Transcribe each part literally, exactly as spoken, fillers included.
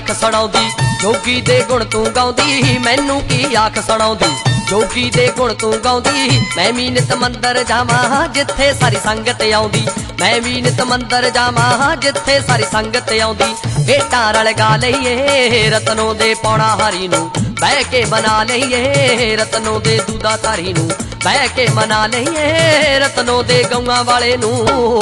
आख सुणाउंदी जोगी दे गुण तू गाउंदी मैनू की आख सुणाउंदी जोगी दे गुण तू गाउंदी मैं भी नित मंदर जावां जिथे सारी संगत आउंदी मैं भी नित मंदर जावां जिथे सारी संगत आउंदी भेटां रल गा लईए रतनों दे पौड़ा हारी नू बह के बना लईए रतनों दे दूधा धारी नू बह के मना लईए रतनों दे गौआं वाले नू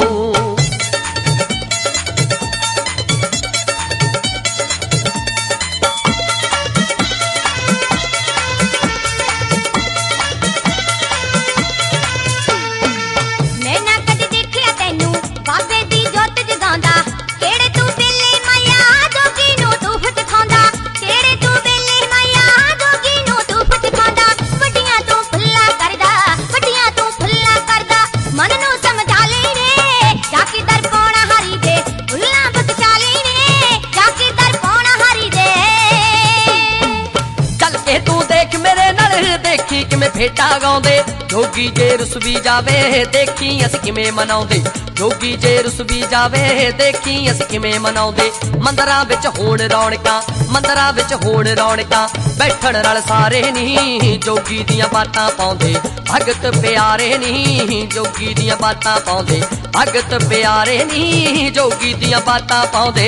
भेटा गाउंदे जोगी जे रुस भी जावे देखी अस किवें मनाउंदे जोगी जे रुस भी जावे देखी अस किवें मनाउंदे मंदरां विच होण रौणकां मंदरां विच होण रौणकां बैठण रल सारे नी जोगी दियां बातां पाउंदे भगत प्यारे नी जोगी दियां बातां पाउंदे भगत प्यारे नी जोगी दियां बातां पाउंदे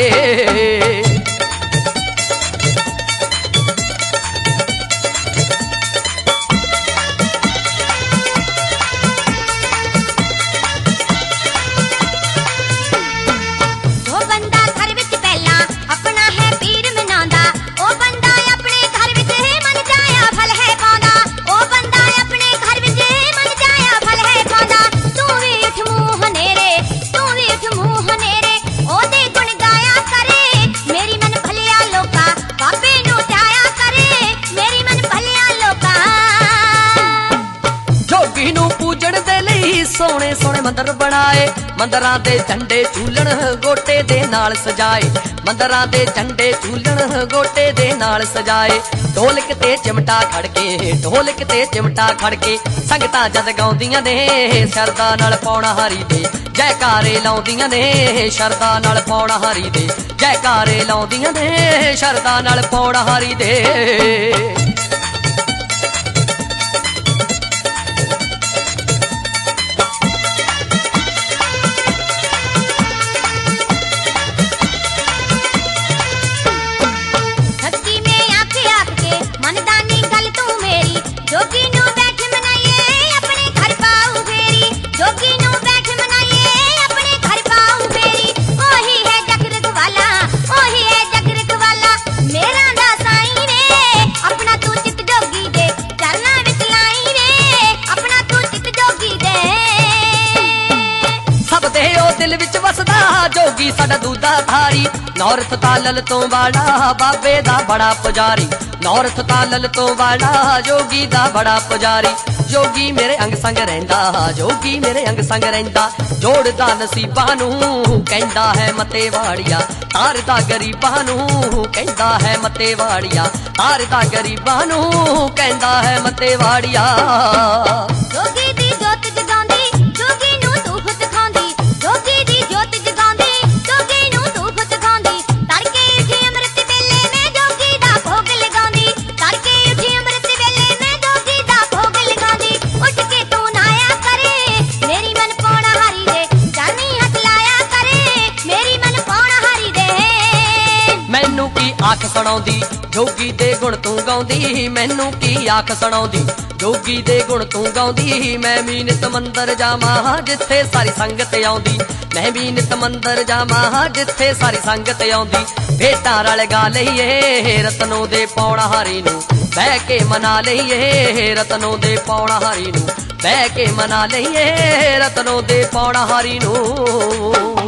सोने सोने मंदिर बनाए मंदिरां दे झंडे झूलण गोटे दे नाल सजाए मंदिरां दे झंडे झूलण गोटे दे नाल सजाए ढोलक ते चिमटा खड़के ढोलक ते चिमटा खड़के संगतां जद गाउंदियां ने शरदा नाल पौड़ा हारी दे जयकारे लाउंदियां ने शरदा नाल पौड़ा हारी दे जयकारे लाउंदियां ने शरदा नाल पौड़ा हारी दे जोगी साडा दूधा धारी नौरथ तालल तो वाला बाबे दा बड़ा पुजारी नौरथ तालल तो वाला जोगी दा बड़ा पुजारी जोगी मेरे अंग संग रहिंदा जोगी मेरे अंग संग रहिंदा जोड़दा नसीबां नू कहंदा है मते वाड़िया तारदा गरीबां नू कहंदा है मते वाड़िया तारदा गरीबां नू कहंदा है मते वाड़िया जोगी दी जोत जगांदी जोगी नू धूफ दिखांदी जोगी दी जोत जगांदी जोगी नू धूफ दिखांदी तड़के उठी अमृत वेले में जोगी दा भोग लगांदी तड़के उठी अमृत वेले में जोगी दा भोग लगांदी उठ के तू नाया करे मेरी मन पौड़ा हारी दे जानी हथ लाया करे मेरी मन पौड़ा हारी दे मैनू की आख सुणाउंदी जोगी दे गुण तू गाउंदी मैनू की आख सुणाउंदी जोगी दे गुण तू गाउंदी मैं भी नित मंदर जावां जिथे सारी संगत आउंदी मैं भी नित मंदर जावां जिथे सारी संगत आउंदी भेटां रल गा लईए रतनों दे पौड़ा हारी नू बह के मना लईए रतनों दे पौड़ा हारी नू बह के मना लईए रतनों दे पौड़ा हारी नू।